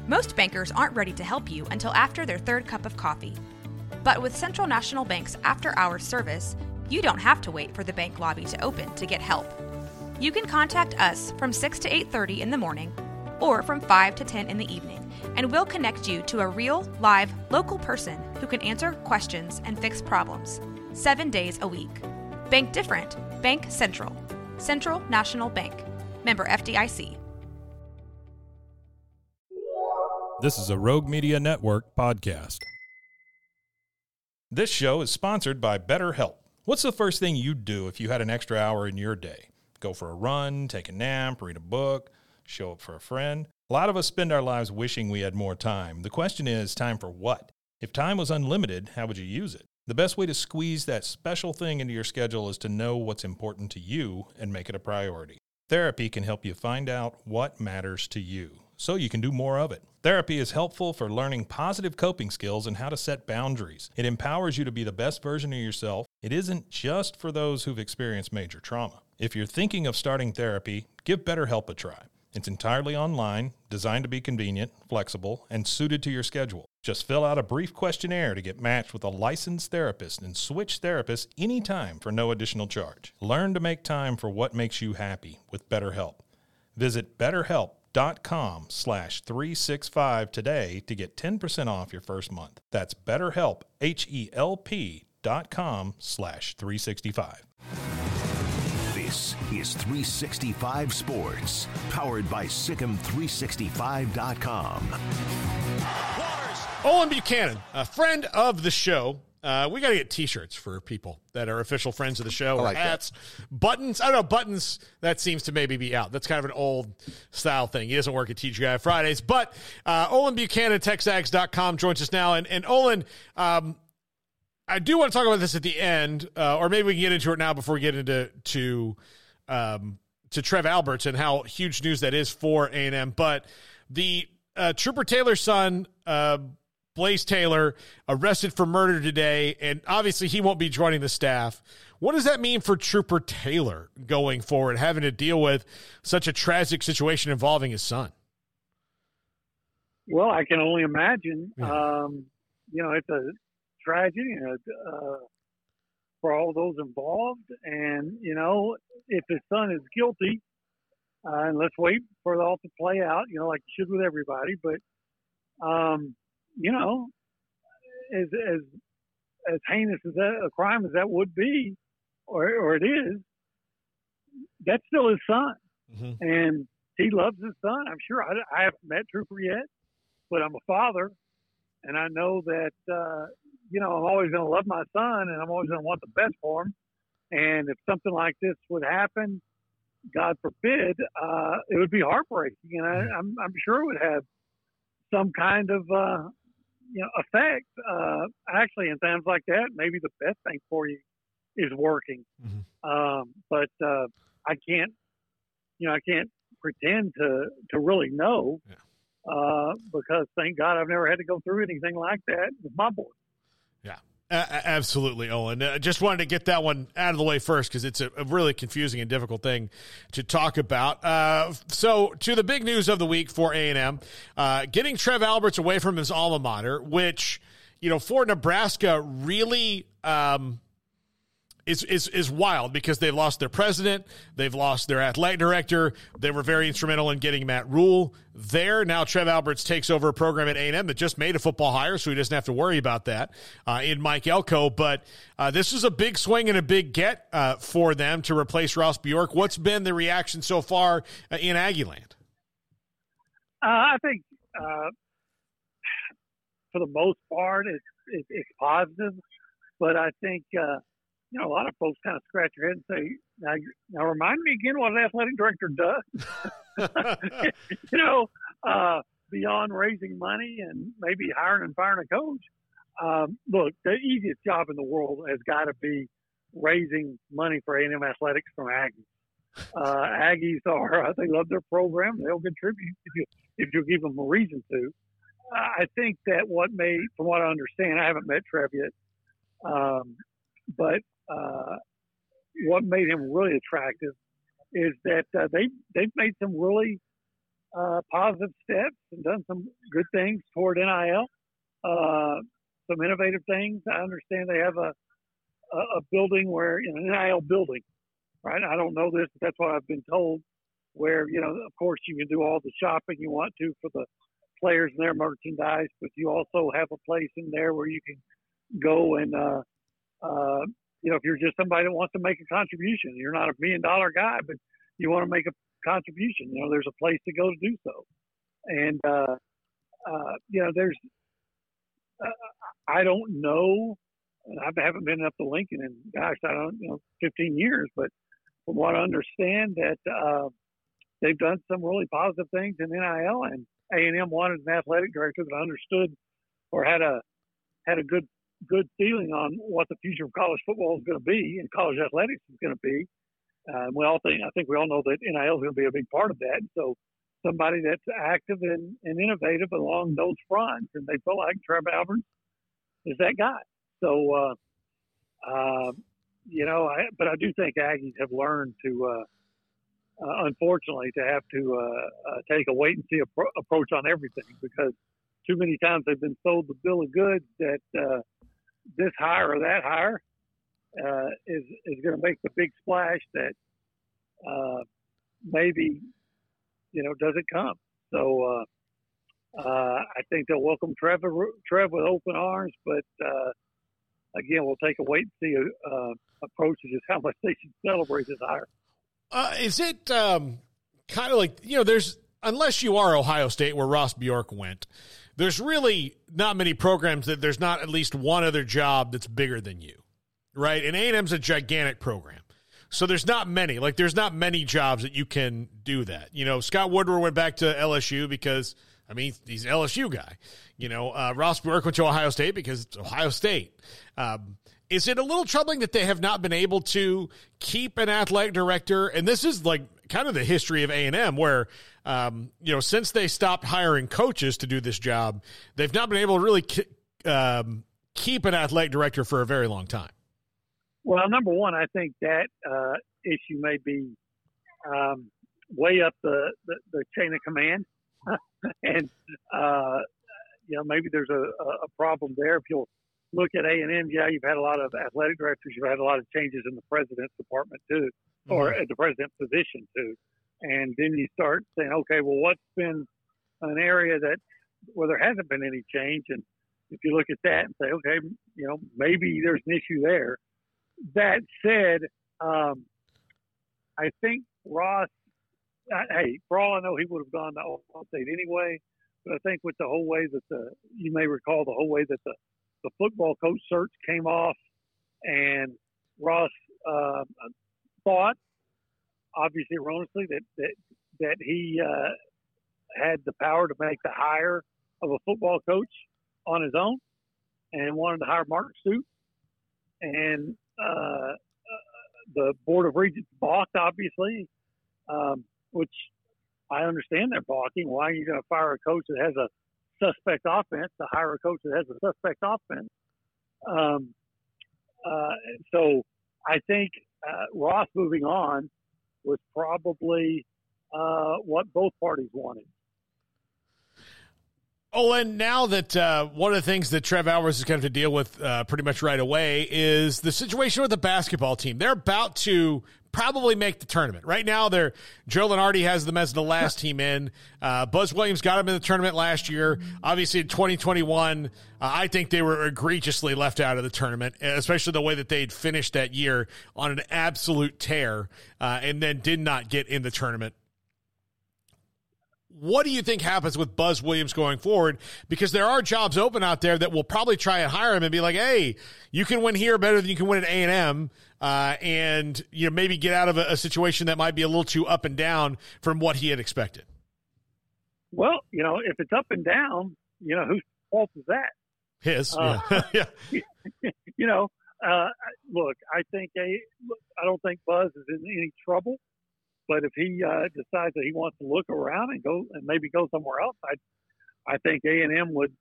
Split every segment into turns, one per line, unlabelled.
Most bankers aren't ready to help you until after their third cup of coffee. But with Central National Bank's after-hours service, you don't have to wait for the bank lobby to open to get help. You can contact us from 6 to 8:30 in the morning or from 5 to 10 in the evening, and we'll connect you to a real, live, local person who can answer questions and fix problems 7 days a week. Bank different. Bank Central. Central National Bank. Member FDIC.
This is a Rogue Media Network podcast. This show is sponsored by BetterHelp. What's the first thing you'd do if you had an extra hour in your day? Go for a run, take a nap, read a book, show up for a friend? A lot of us spend our lives wishing we had more time. The question is, time for what? If time was unlimited, how would you use it? The best way to squeeze that special thing into your schedule is to know what's important to you and make it a priority. Therapy can help you find out what matters to you, so you can do more of it. Therapy is helpful for learning positive coping skills and how to set boundaries. It empowers you to be the best version of yourself. It isn't just for those who've experienced major trauma. If you're thinking of starting therapy, give BetterHelp a try. It's entirely online, designed to be convenient, flexible, and suited to your schedule. Just fill out a brief questionnaire to get matched with a licensed therapist and switch therapists anytime for no additional charge. Learn to make time for what makes you happy with BetterHelp. Visit BetterHelp.com/365 today to get 10% off your first month. That's BetterHelp, HELP.com/365.
This is 365 Sports, powered by SicEm365.com.
Olin Buchanan, a friend of the show. We got to get T-shirts for people that are official friends of the show, or hats, buttons. I don't know, buttons, that seems to maybe be out. That's kind of an old style thing. He doesn't work at TGI Fridays. But Olin Buchanan, TexAgs.com, joins us now. And Olin, I do want to talk about this at the end, or maybe we can get into it now before we get into Trev Alberts and how huge news that is for A&M. But the Trooper Taylor's son, Blaze Taylor, arrested for murder today, and obviously he won't be joining the staff. What does that mean for Trooper Taylor going forward, having to deal with such a tragic situation involving his son?
Well, I can only imagine. It's a tragedy for all those involved. And, if his son is guilty, and let's wait for it all to play out, like you should with everybody. But, as heinous as that, a crime as that would be, or it is, that's still his son. Mm-hmm. And he loves his son. I'm sure. I haven't met Trooper yet, but I'm a father. And I know that, I'm always going to love my son, and I'm always going to want the best for him. And if something like this would happen, God forbid, it would be heartbreaking. And I'm sure it would have some kind of, effect. Actually, in times like that, maybe the best thing for you is working. Mm-hmm. But I can't pretend to really know. Yeah. Because thank God I've never had to go through anything like that with my boy.
Yeah, absolutely, Olin. Just wanted to get that one out of the way first because it's a really confusing and difficult thing to talk about. So to the big news of the week for A&M, getting Trev Alberts away from his alma mater, which, for Nebraska really is wild because they've lost their president, they've lost their athletic director, they were very instrumental in getting Matt Rule there. Now Trev Alberts takes over a program at A&M that just made a football hire, so he doesn't have to worry about that in Mike Elko. But this is a big swing and a big get for them to replace Ross Bjork. What's been the reaction so far in Aggieland?
I think for the most part it's positive, but I think a lot of folks kind of scratch their head and say, now remind me again what an athletic director does. Beyond raising money and maybe hiring and firing a coach. Look, the easiest job in the world has got to be raising money for A&M athletics from Aggies. Aggies they love their program. They'll contribute if you give them a reason to. I think that from what I understand, I haven't met Trev yet, but what made him really attractive is that they've made some really positive steps and done some good things toward NIL, some innovative things. I understand they have a building where, an NIL building, right? I don't know this, but that's what I've been told, where, of course you can do all the shopping you want to for the players and their merchandise, but you also have a place in there where you can go and, if you're just somebody that wants to make a contribution, you're not $1 million guy, but you want to make a contribution, there's a place to go to do so. And, there's, I don't know, I haven't been up to Lincoln in, 15 years, but from what I understand that, they've done some really positive things in NIL, and A&M wanted an athletic director that understood or had a good feeling on what the future of college football is going to be and college athletics is going to be. I think we all know that NIL is going to be a big part of that. So somebody that's active and innovative along those fronts, and they felt like Trev Alberts is that guy. So, but I do think Aggies have learned to, unfortunately, to have to take a wait and see approach on everything, because too many times they've been sold the bill of goods that this hire or that hire is going to make the big splash that maybe doesn't come. So I think they'll welcome Trev with open arms, but again, we'll take a wait and see approach to just how much they should celebrate this hire.
Is it kind of like, there's, unless you are Ohio State where Ross Bjork went, there's really not many programs that there's not at least one other job that's bigger than you, right? And A&M's a gigantic program. So there's not many jobs that you can do that. Scott Woodward went back to LSU because, he's an LSU guy. Ross Bjork went to Ohio State because it's Ohio State. Is it a little troubling that they have not been able to keep an athletic director? And this is like kind of the history of A&M where, since they stopped hiring coaches to do this job, they've not been able to really keep an athletic director for a very long time.
Well, number one, I think that issue may be way up the chain of command. And, maybe there's a problem there. If you'll look at A&M, you've had a lot of athletic directors. You've had a lot of changes in the president's department too, or at the president's position too. And then you start saying, okay, well, what's been an area where there hasn't been any change? And if you look at that and say, okay, maybe there's an issue there. That said, I think Ross, for all I know, he would have gone to Ohio State anyway. But I think with the whole way that you may recall the whole way that the football coach search came off, and Ross thought, obviously erroneously, that he had the power to make the hire of a football coach on his own, and wanted to hire Mark Stoops. And the Board of Regents balked, obviously, which I understand they're balking. Why are you going to fire a coach that has a suspect offense to hire a coach that has a suspect offense? So I think Ross moving on was probably what both parties wanted.
Oh, and now that one of the things that Trev Alberts is going to have to deal with pretty much right away is the situation with the basketball team. They're about to probably make the tournament. Right now, Joe Lunardi has them as the last team in. Buzz Williams got them in the tournament last year. Obviously, in 2021, I think they were egregiously left out of the tournament, especially the way that they'd finished that year on an absolute tear and then did not get in the tournament. What do you think happens with Buzz Williams going forward? Because there are jobs open out there that will probably try and hire him and be like, hey, you can win here better than you can win at A&M, and maybe get out of a situation that might be a little too up and down from what he had expected.
Well, if it's up and down, whose fault is that?
His.
Yeah. Look, I don't think Buzz is in any trouble. But if he decides that he wants to look around and maybe go somewhere else, I think A&M would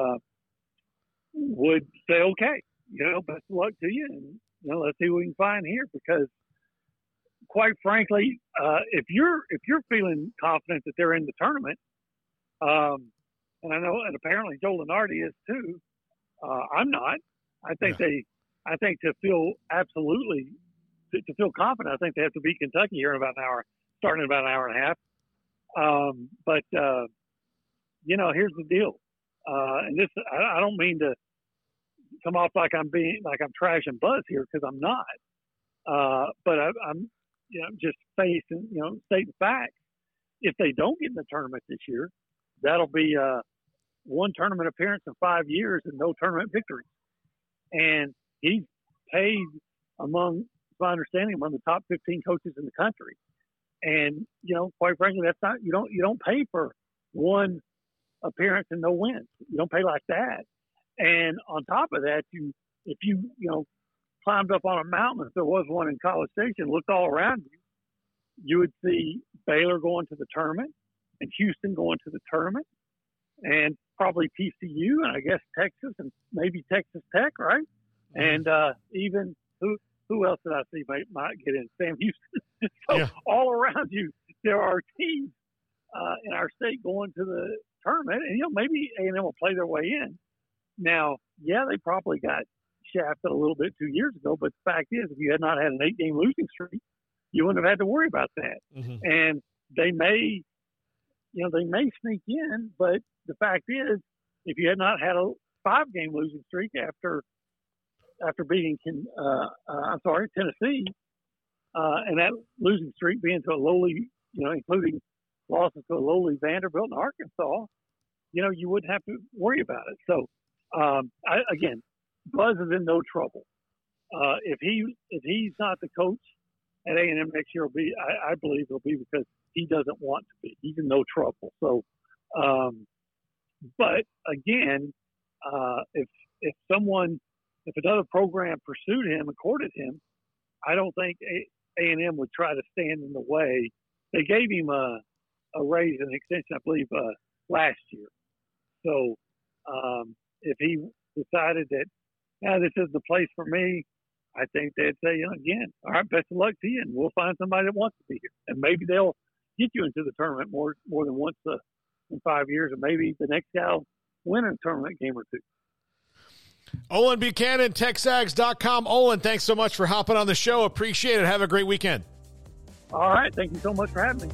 say, okay, best of luck to you, and let's see what we can find here, because quite frankly, if you're feeling confident that they're in the tournament, and I know, and apparently Joe Lunardi is too. I'm not. I think to feel absolutely to feel confident, I think they have to beat Kentucky here in about an hour, starting in about an hour and a half. But here's the deal, and this I don't mean to come off like I'm trashing Buzz here, because I'm not. But I'm just stating facts. If they don't get in the tournament this year, that'll be one tournament appearance in 5 years and no tournament victories. And he's paid, among my understanding, among the top 15 coaches in the country. And quite frankly, that's not you don't pay for one appearance and no wins. You don't pay like that. And on top of that, if you climbed up on a mountain, if there was one in College Station, looked all around you, you would see Baylor going to the tournament and Houston going to the tournament, and probably TCU, and I guess Texas, and maybe Texas Tech, right? And even who else did I see might get in? Sam Houston. So all around you, there are teams in our state going to the tournament, and maybe A&M will play their way in. Now, they probably got shafted a little bit 2 years ago, but the fact is, if you had not had an 8-game losing streak, you wouldn't have had to worry about that. Mm-hmm. And they may sneak in, but the fact is, if you had not had a 5-game losing streak after beating Tennessee, and that losing streak being to a lowly, including losses to a lowly Vanderbilt and Arkansas, you wouldn't have to worry about it. So, again, Buzz is in no trouble. If he's not the coach at A&M next year, I believe it'll be because he doesn't want to be. He's in no trouble. So, but again, if another program pursued him and courted him, I don't think A&M would try to stand in the way. They gave him a raise and extension, I believe, last year. So if he decided that, this is the place for me, I think they'd say, again, all right, best of luck to you, and we'll find somebody that wants to be here. And maybe they'll get you into the tournament more than once in 5 years, and maybe the next guy will win a tournament game or two.
Olin Buchanan, TexAgs.com. Olin, thanks so much for hopping on the show. Appreciate it. Have a great weekend.
All right. Thank you so much for having me.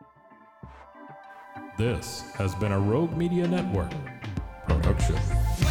This has been a Rogue Media Network production.